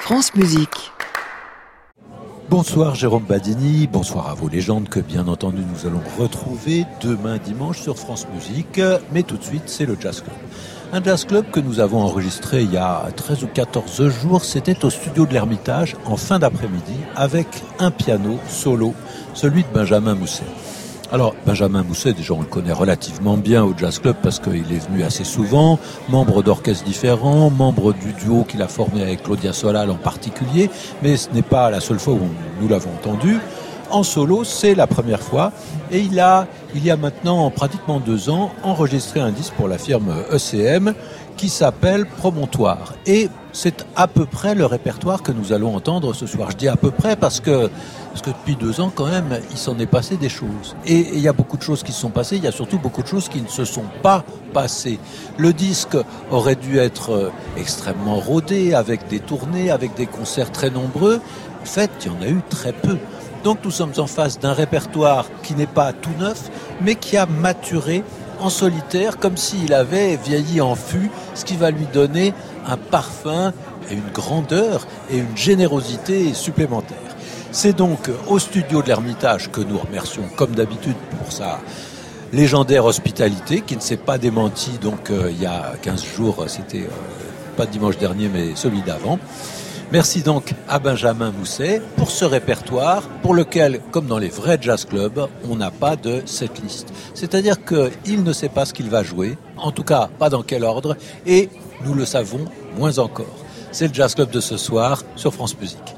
France Musique. Bonsoir Jérôme Badini, bonsoir à vos légendes que bien entendu nous allons retrouver demain dimanche sur France Musique. Mais tout de suite, c'est le Jazz Club. Un Jazz Club que nous avons enregistré il y a 13 ou 14 jours, c'était au studio de l'Ermitage en fin d'après-midi avec un piano solo, celui de Benjamin Mousset. Alors, Benjamin Mousset, déjà on le connaît relativement bien au Jazz Club parce qu'il est venu assez souvent, membre d'orchestres différents, membre du duo qu'il a formé avec Claudia Solal en particulier, mais ce n'est pas la seule fois où nous l'avons entendu. En solo, c'est la première fois, et il y a maintenant pratiquement 2 ans, enregistré un disque pour la firme ECM qui s'appelle Promontoire. Et c'est à peu près le répertoire que nous allons entendre ce soir. Je dis à peu près parce que depuis 2 ans, quand même, il s'en est passé des choses. Et il y a beaucoup de choses qui se sont passées, il y a surtout beaucoup de choses qui ne se sont pas passées. Le disque aurait dû être extrêmement rodé, avec des tournées, avec des concerts très nombreux. En fait, il y en a eu très peu. Donc nous sommes en face d'un répertoire qui n'est pas tout neuf, mais qui a maturé en solitaire, comme s'il avait vieilli en fût, ce qui va lui donner un parfum et une grandeur et une générosité supplémentaires. C'est donc au studio de l'Ermitage que nous remercions, comme d'habitude, pour sa légendaire hospitalité, qui ne s'est pas démentie donc il y a 15 jours, c'était pas dimanche dernier, mais celui d'avant. Merci donc à Benjamin Mousset pour ce répertoire pour lequel, comme dans les vrais jazz clubs, on n'a pas de setlist. C'est-à-dire qu'il ne sait pas ce qu'il va jouer, en tout cas pas dans quel ordre, et nous le savons moins encore. C'est le jazz club de ce soir sur France Musique.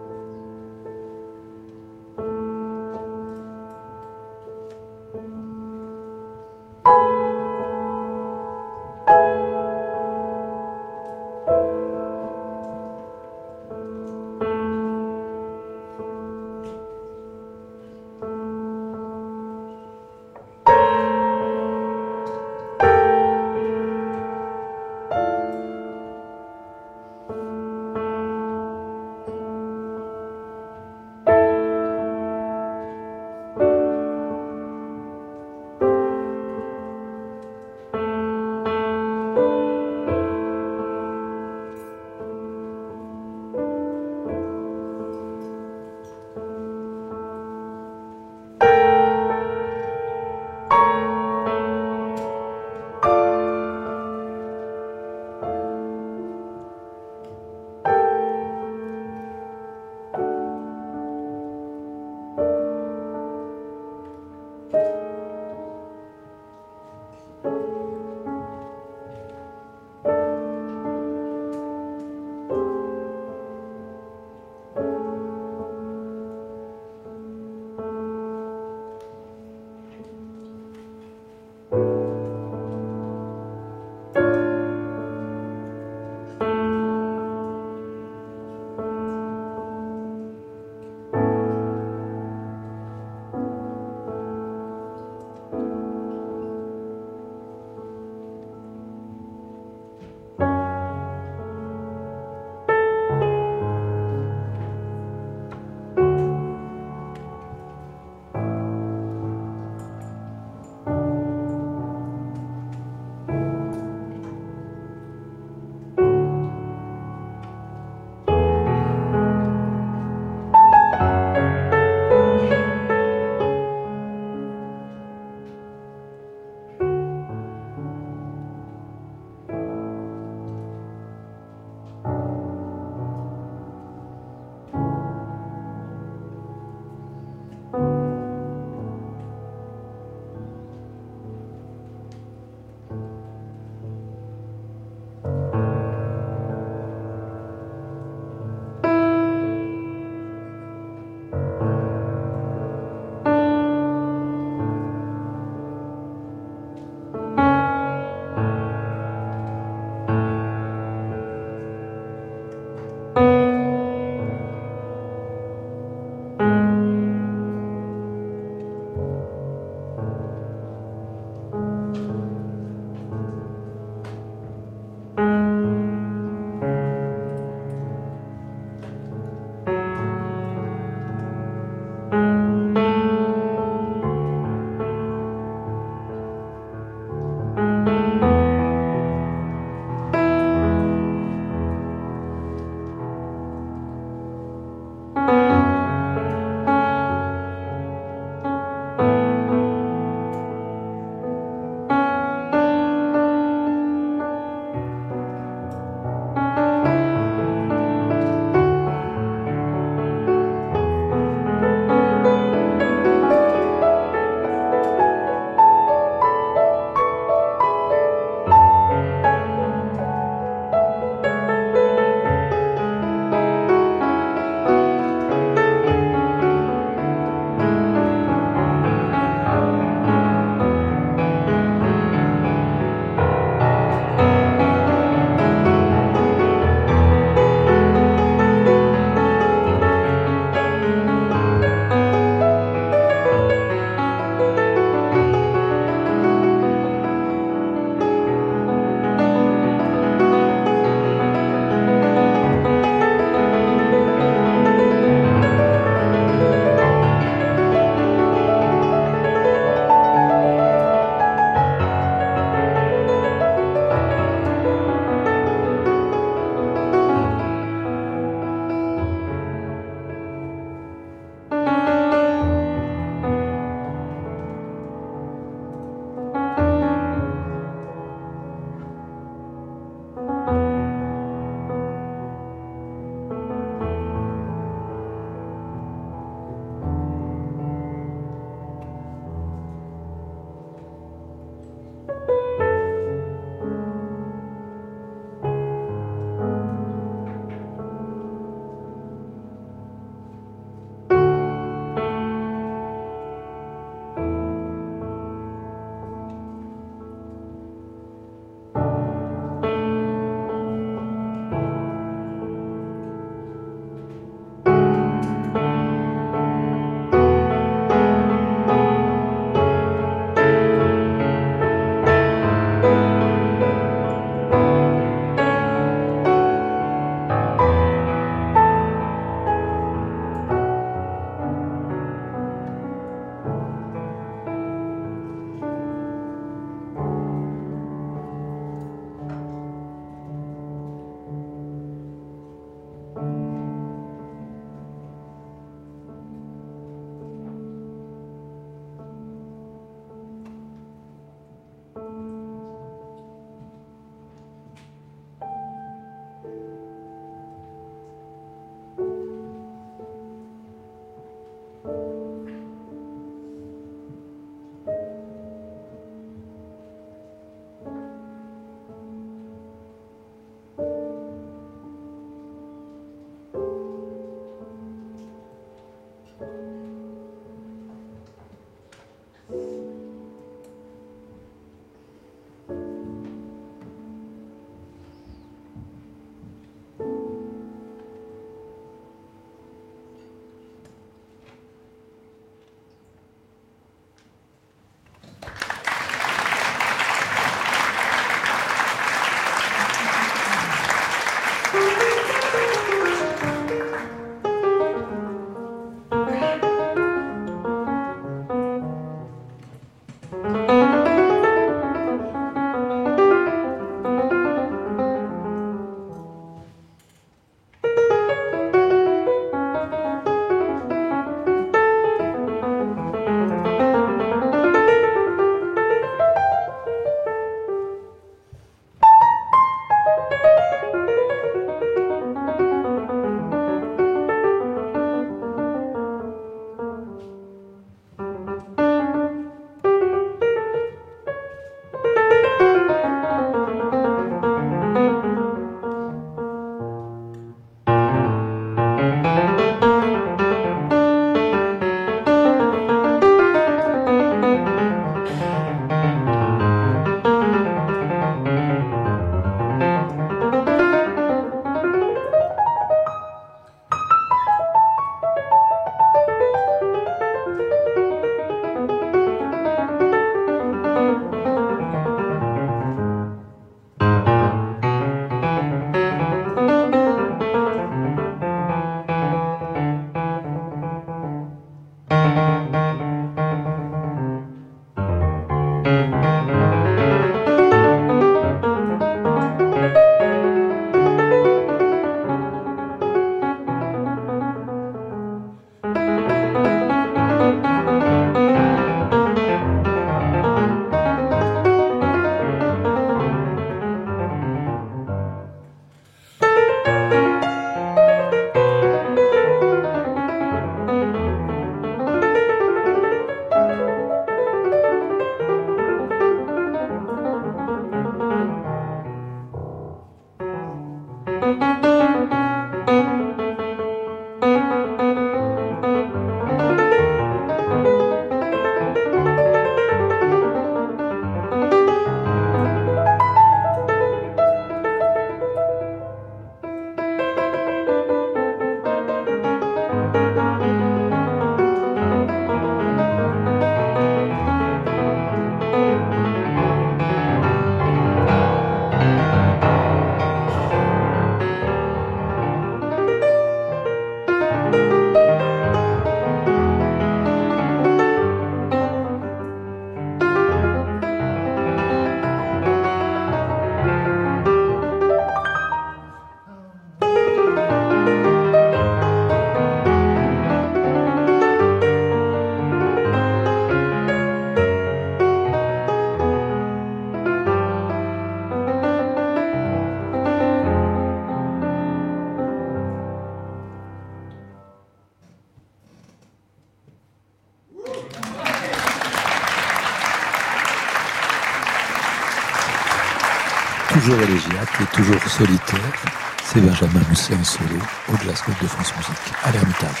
toujours élégiaque et toujours solitaire. C'est Benjamin Mousset en solo au Jazz Club de France Musique à l'Ermitage.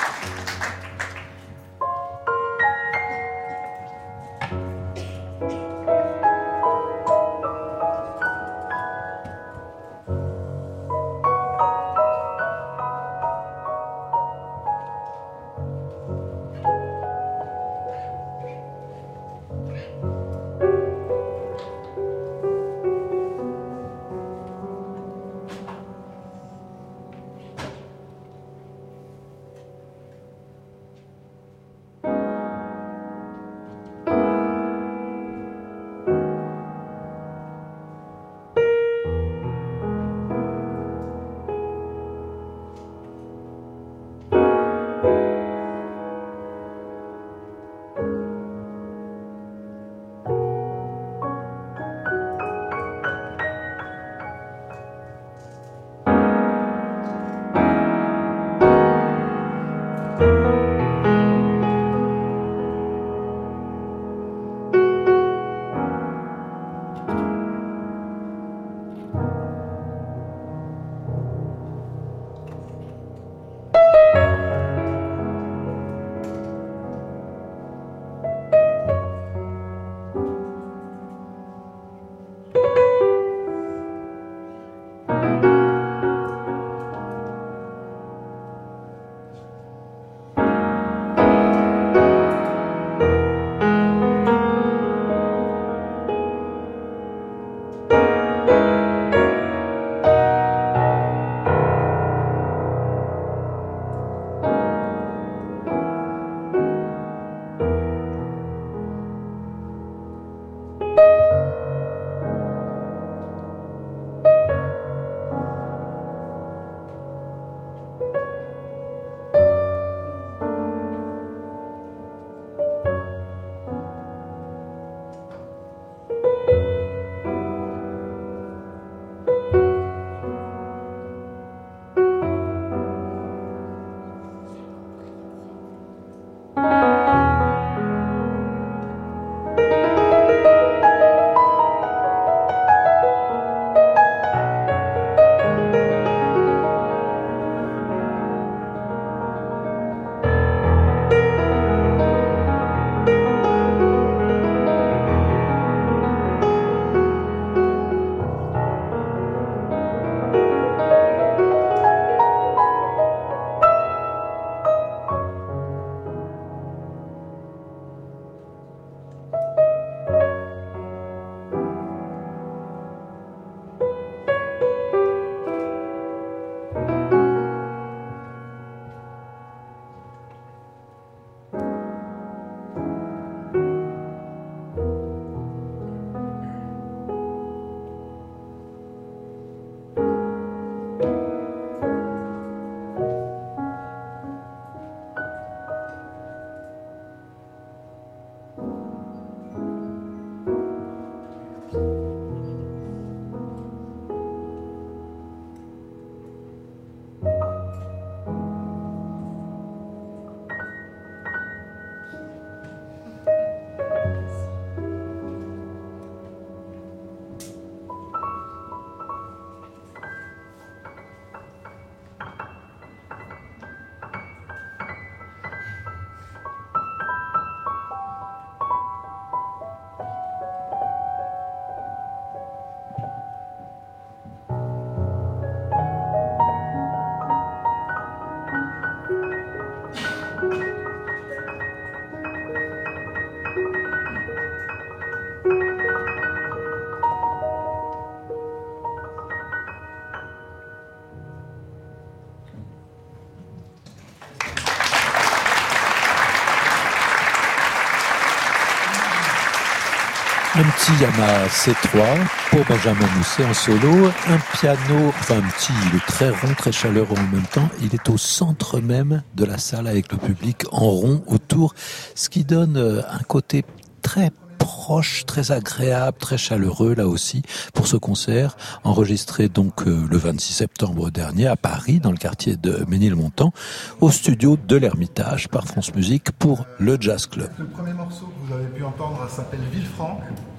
Un petit Yamaha C3 pour Benjamin Mousset en solo, un piano, enfin un petit, il est très rond, très chaleureux en même temps, il est au centre même de la salle avec le public en rond autour, ce qui donne un côté très proche, très agréable, très chaleureux là aussi pour ce concert, enregistré donc le 26 septembre dernier à Paris, dans le quartier de Ménilmontant, au studio de l'Ermitage par France Musique pour le Jazz Club. Le premier morceau que vous avez pu entendre s'appelle Villefranche.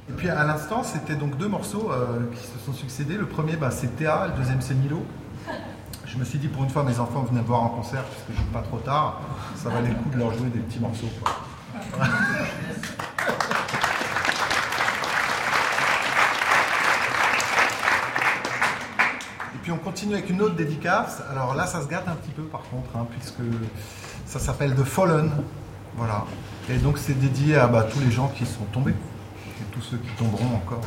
Et puis à l'instant, c'était donc deux morceaux qui se sont succédés. Le premier, c'est Théa, le deuxième, c'est Milo. Je me suis dit, pour une fois, mes enfants venaient me voir en concert, puisque je joue pas trop tard. Ça valait le coup de leur jouer des petits morceaux, quoi. Et puis on continue avec une autre dédicace. Alors là, ça se gâte un petit peu, par contre, puisque ça s'appelle The Fallen. Voilà. Et donc c'est dédié à tous les gens qui sont tombés, et tous ceux qui tomberont encore.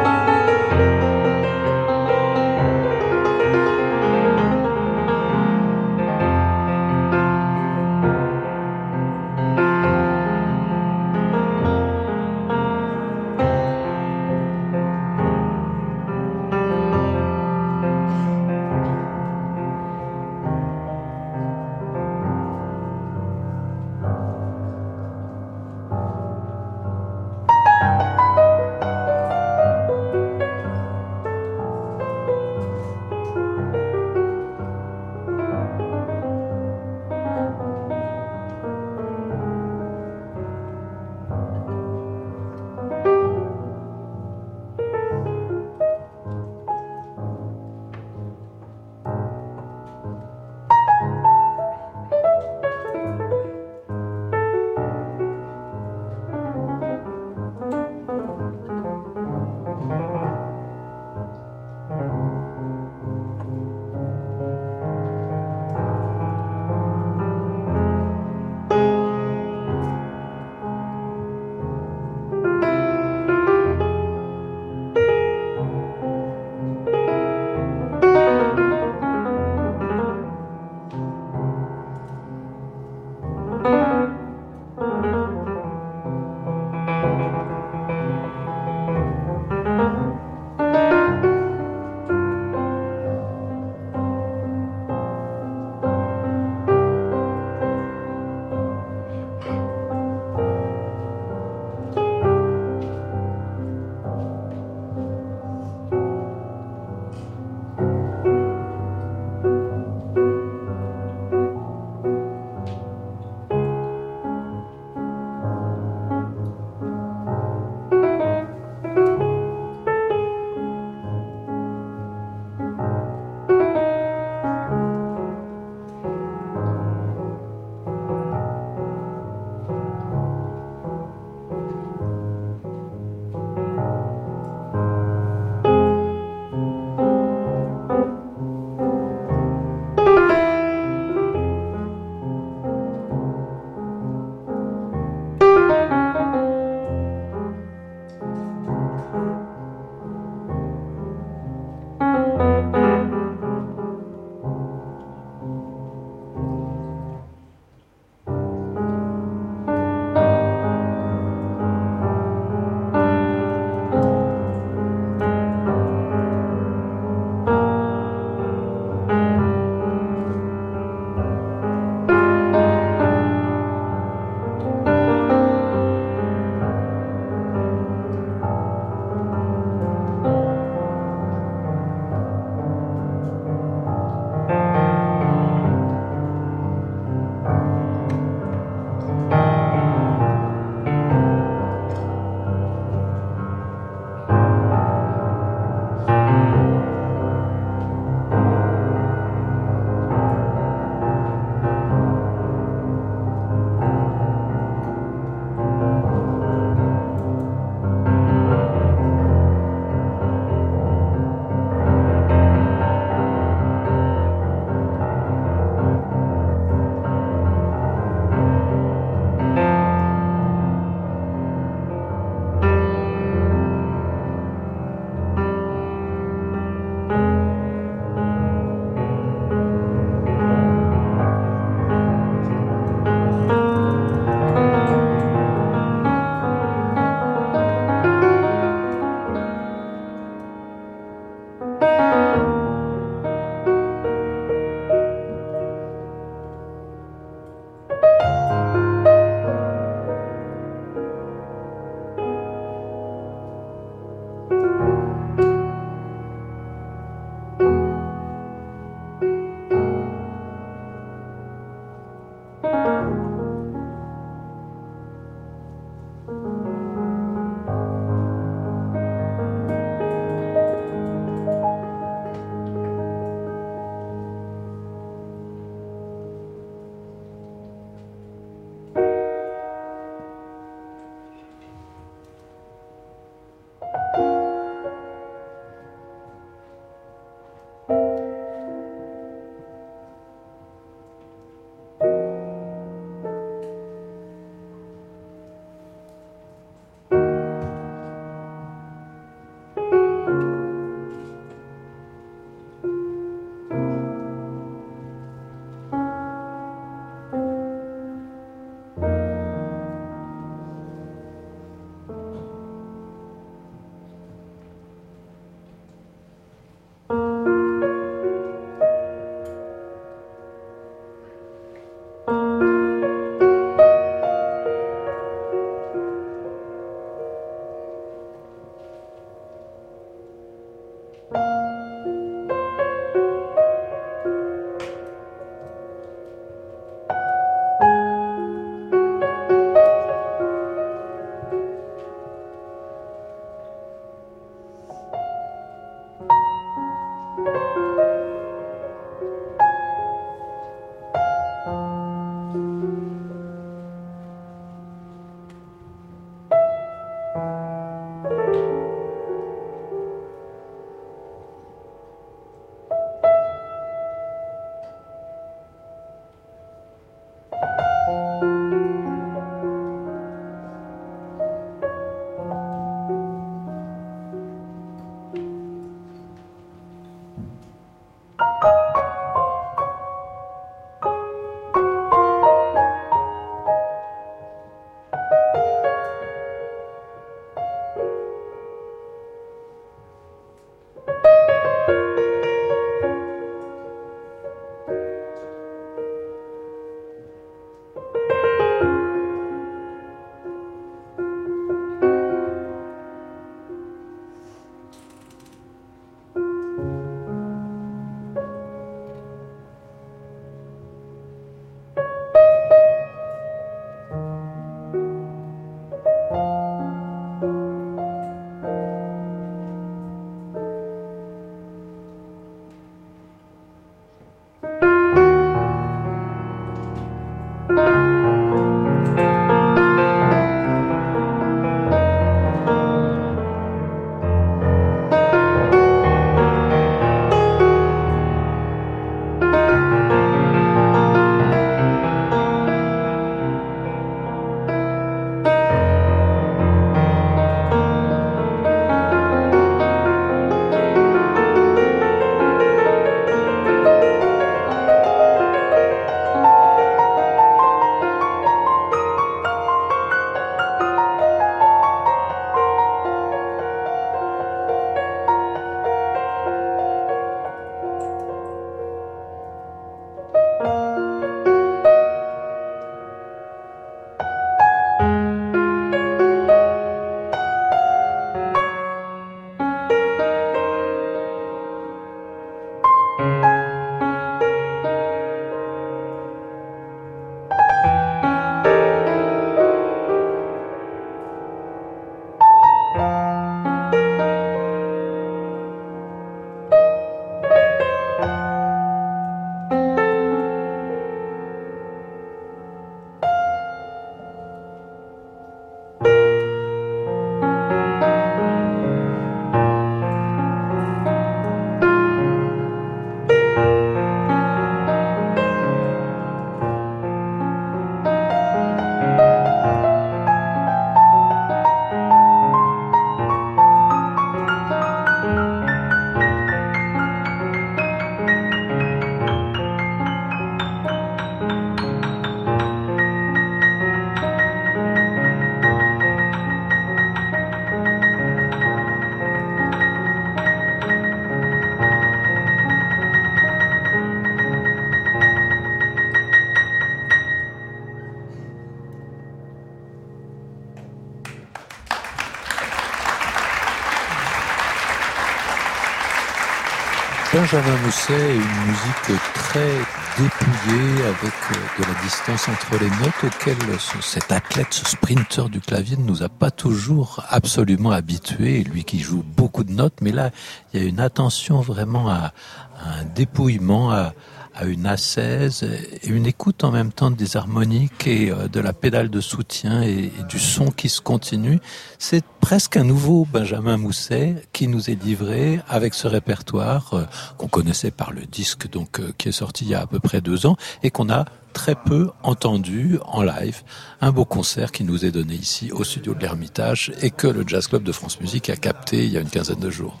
Benjamin Mousset, une musique très dépouillée avec de la distance entre les notes auxquelles cet athlète, ce sprinter du clavier ne nous a pas toujours absolument habitués. Lui qui joue beaucoup de notes, mais là, il y a une attention vraiment à un dépouillement, à une ascèse et une écoute en même temps des harmoniques et de la pédale de soutien et du son qui se continue. C'est presque un nouveau Benjamin Mousset qui nous est livré avec ce répertoire qu'on connaissait par le disque donc qui est sorti il y a à peu près 2 ans et qu'on a très peu entendu en live. Un beau concert qui nous est donné ici au studio de l'Ermitage et que le Jazz Club de France Musique a capté il y a une quinzaine de jours.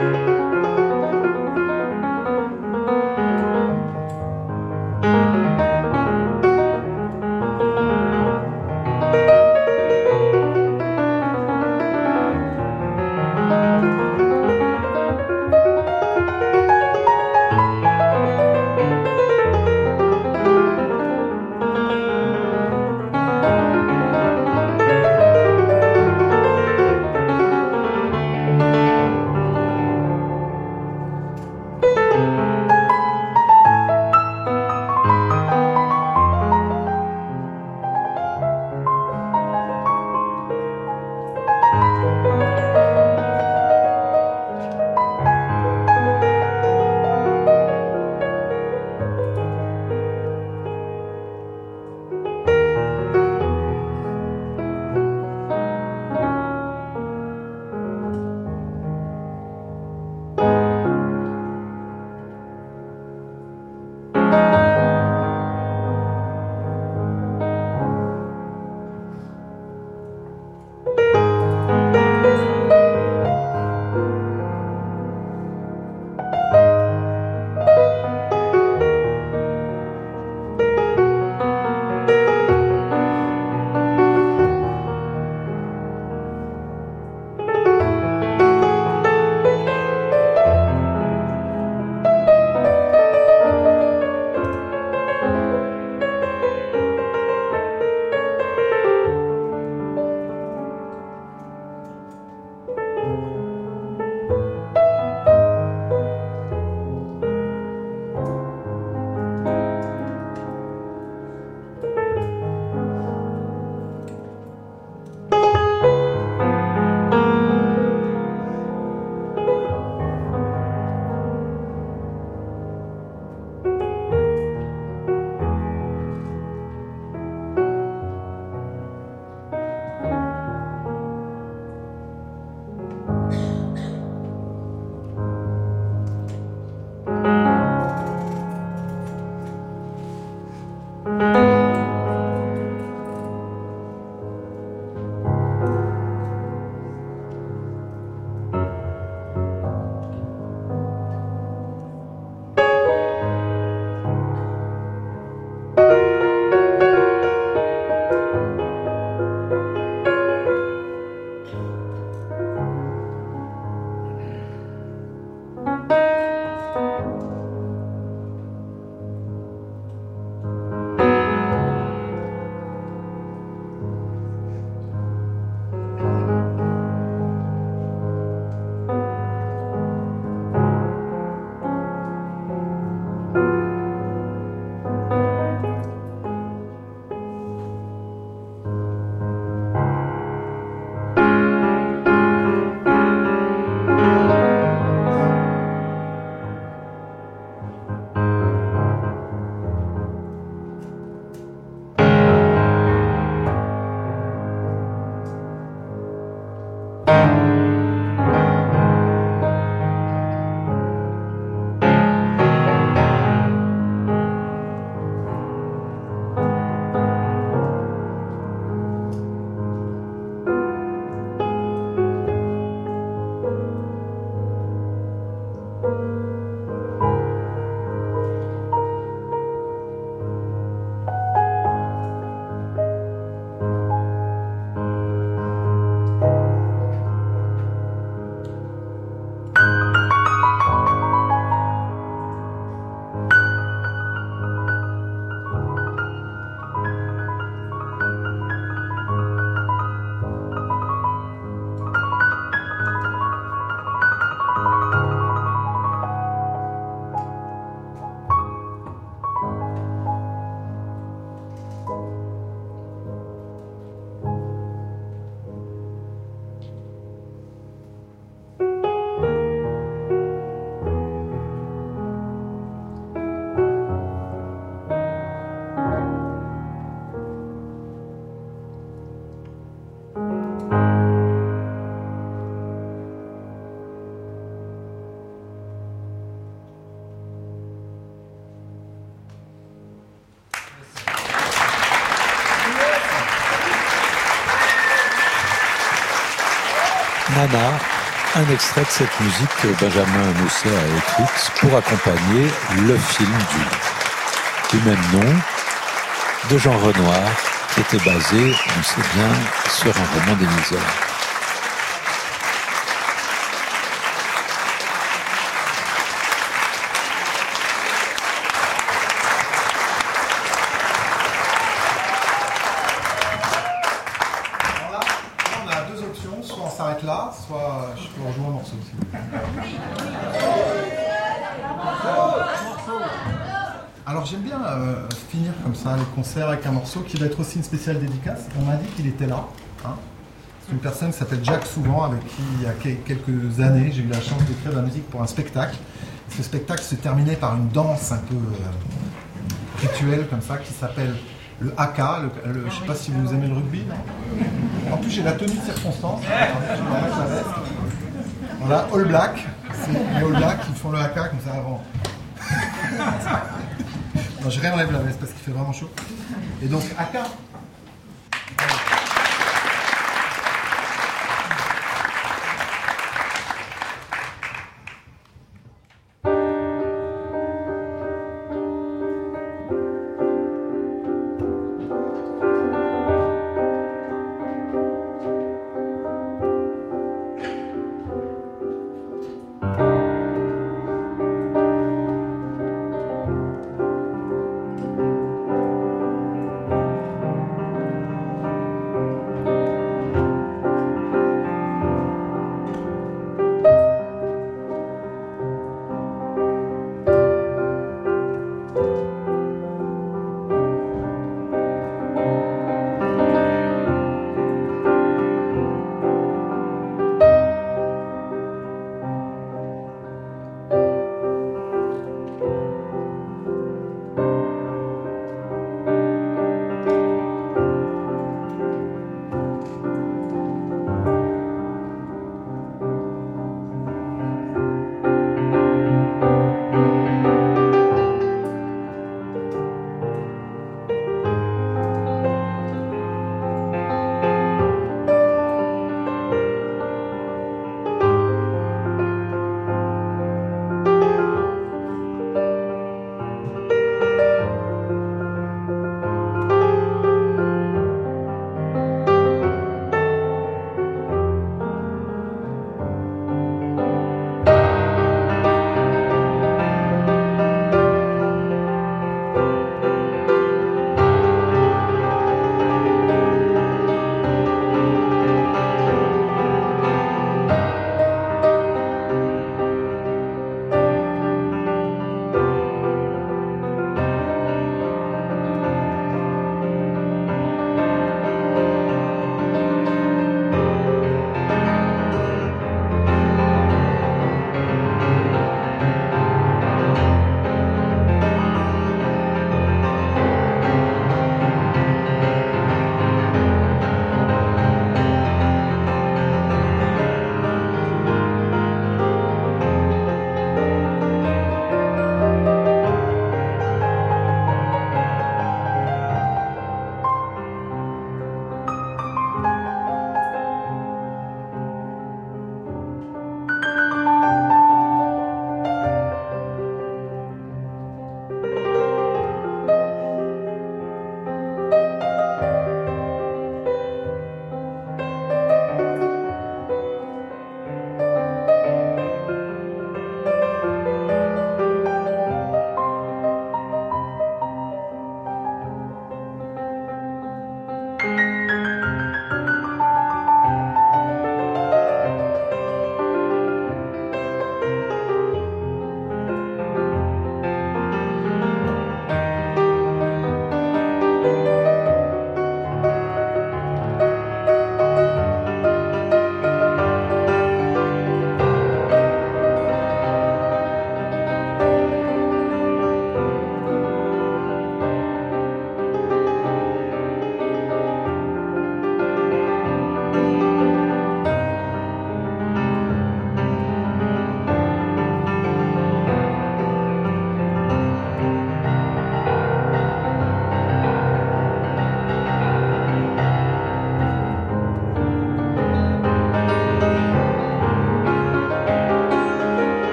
Nana, un extrait de cette musique que Benjamin Mousset a écrite pour accompagner le film du même nom de Jean Renoir, qui était basé, on sait bien, sur un roman d'Émile Zola. Là, soit je peux rejouer un morceau aussi. Alors j'aime bien finir comme ça les concerts avec un morceau qui va être aussi une spéciale dédicace. On m'a dit qu'il était là. Hein. C'est une personne qui s'appelle Jacques Souvent, avec qui il y a quelques années j'ai eu la chance d'écrire de la musique pour un spectacle. Ce spectacle se terminait par une danse un peu rituelle comme ça qui s'appelle le haka. Je ne sais pas si vous aimez le rugby. Non. En plus j'ai la tenue de circonstance. Je vais remettre la veste. Voilà, All Black. C'est les All Blacks qui font le haka comme ça avant. Non, je réenlève la veste parce qu'il fait vraiment chaud. Et donc haka.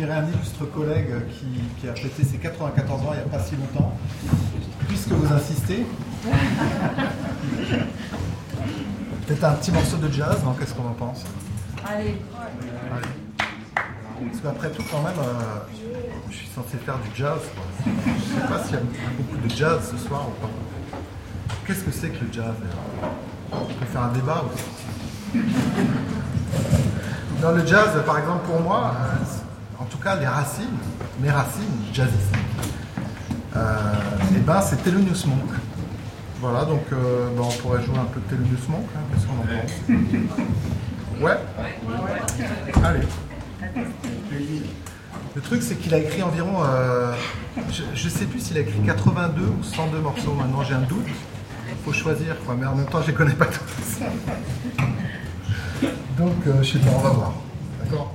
dirait un illustre collègue qui a fêté ses 94 ans il n'y a pas si longtemps. Puisque vous insistez, peut-être un petit morceau de jazz, non? Qu'est-ce qu'on en pense? Allez. Parce qu'après tout, quand même, je suis censé faire du jazz. Je ne sais pas s'il y a beaucoup de jazz ce soir ou pas. Qu'est-ce que c'est que le jazz? On peut faire un débat aussi. Dans le jazz, par exemple, pour moi, en tout cas, mes racines jazzistiques, c'est Thelonious Monk. Voilà, donc on pourrait jouer un peu de Thelonious Monk. Hein, qu'est-ce qu'on en pense? Ouais. Allez. Le truc, c'est qu'il a écrit environ, je ne sais plus s'il a écrit 82 ou 102 morceaux. Maintenant, j'ai un doute. Il faut choisir, quoi. Mais en même temps, je ne les connais pas tous. Donc, je ne sais pas, on va voir. D'accord?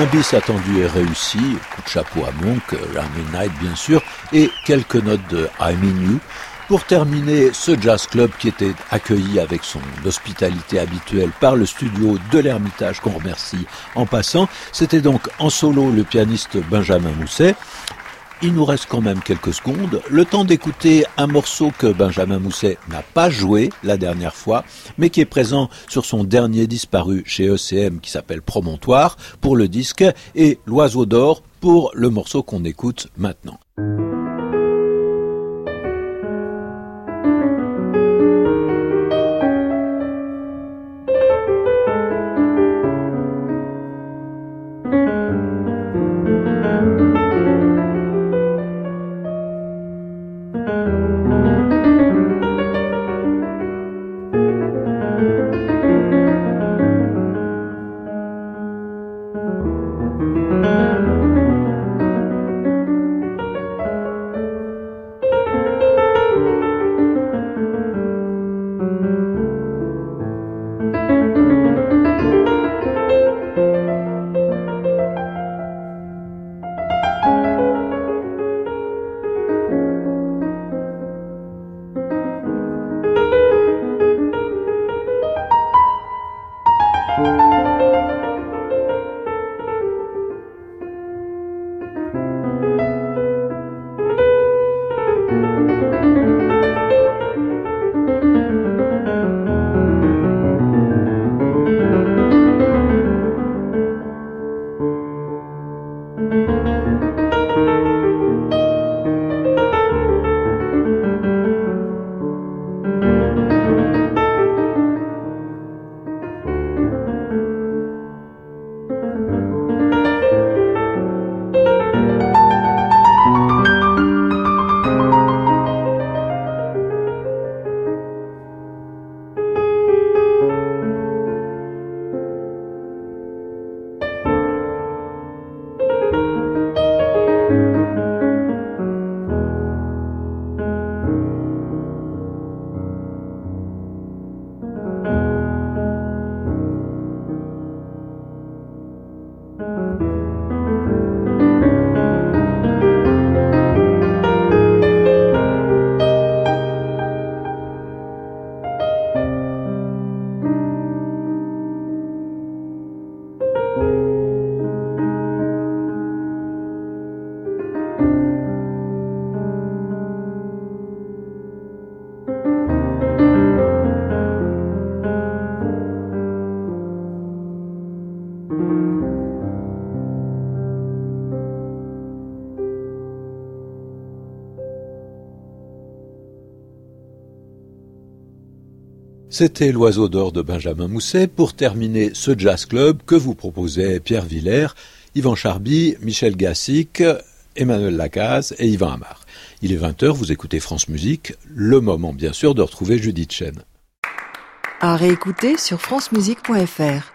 Un bis attendu et réussi, coup de chapeau à Monk, Rami Knight bien sûr, et quelques notes de I'm in You, pour terminer ce jazz club qui était accueilli avec son hospitalité habituelle par le studio de l'Ermitage qu'on remercie en passant. C'était donc en solo le pianiste Benjamin Mousset. Il nous reste quand même quelques secondes, le temps d'écouter un morceau que Benjamin Mousset n'a pas joué la dernière fois, mais qui est présent sur son dernier disque paru chez ECM qui s'appelle Promontoire pour le disque et L'Oiseau d'Or pour le morceau qu'on écoute maintenant. C'était L'Oiseau d'Or de Benjamin Mousset pour terminer ce jazz club que vous proposait Pierre Villers, Yvan Charby, Michel Gassic, Emmanuel Lacaze et Yvan Amar. Il est 20h, vous écoutez France Musique, le moment bien sûr de retrouver Judith Chen. À réécouter sur francemusique.fr.